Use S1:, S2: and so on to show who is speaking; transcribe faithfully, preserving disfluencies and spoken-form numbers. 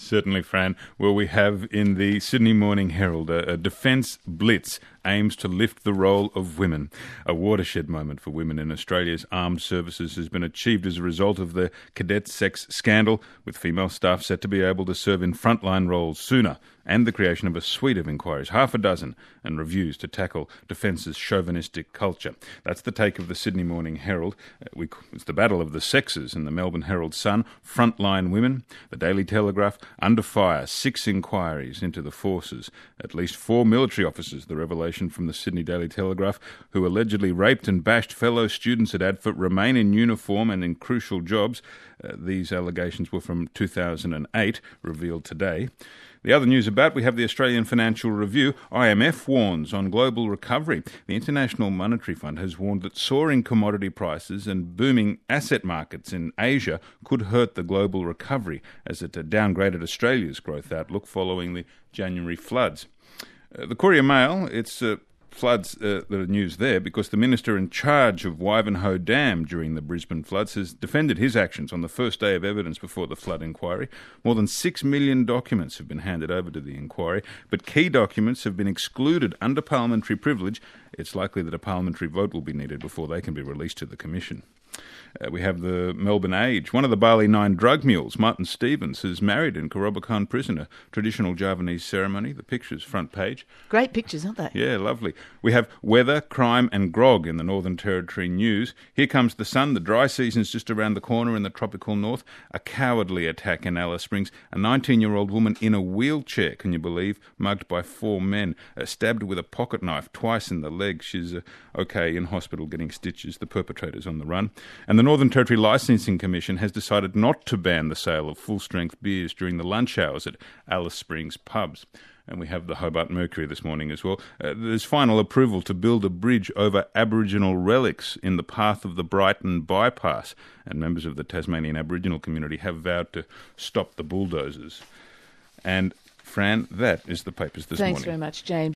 S1: Certainly, Fran. Well, we have in the Sydney Morning Herald a, a defence blitz aims to lift the role of women. A watershed moment for women in Australia's armed services has been achieved as a result of the cadet sex scandal, with female staff set to be able to serve in frontline roles sooner, and the creation of a suite of inquiries, half a dozen, and reviews to tackle Defence's chauvinistic culture. That's the take of the Sydney Morning Herald. Uh, we, it's the battle of the sexes in the Melbourne Herald Sun. Frontline women. The Daily Telegraph. Under fire. Six inquiries into the forces. At least four military officers, the revelation from the Sydney Daily Telegraph, who allegedly raped and bashed fellow students at Adfort, remain in uniform and in crucial jobs. Uh, these allegations were from two thousand eight, revealed today. The other news about, we have the Australian Financial Review. I M F warns on global recovery. The International Monetary Fund has warned that soaring commodity prices and booming asset markets in Asia could hurt the global recovery, as it downgraded Australia's growth outlook following the January floods. Uh, the Courier Mail, it's uh, floods uh, that are news there because the minister in charge of Wivenhoe Dam during the Brisbane floods has defended his actions on the first day of evidence before the flood inquiry. More than six million documents have been handed over to the inquiry, but key documents have been excluded under parliamentary privilege. It's likely that a parliamentary vote will be needed before they can be released to the Commission. Uh, we have the Melbourne Age. One of the Bali Nine drug mules, Martin Stevens, is married in Korobakan prison, a traditional Javanese ceremony. The pictures, front page.
S2: Great pictures, aren't they?
S1: Yeah, lovely. We have weather, crime and grog in the Northern Territory news. Here comes the sun. The dry season's just around the corner in the tropical north. A cowardly attack in Alice Springs. A nineteen-year-old woman in a wheelchair, can you believe, mugged by four men, uh, stabbed with a pocket knife twice in the leg. She's uh, okay in hospital getting stitches. The perpetrator's on the run. And the Northern Territory Licensing Commission has decided not to ban the sale of full-strength beers during the lunch hours at Alice Springs pubs. And we have the Hobart Mercury this morning as well. Uh, there's final approval to build a bridge over Aboriginal relics in the path of the Brighton bypass. And members of the Tasmanian Aboriginal community have vowed to stop the bulldozers. And, Fran, that is the papers this
S2: Thanks
S1: morning.
S2: very much, James.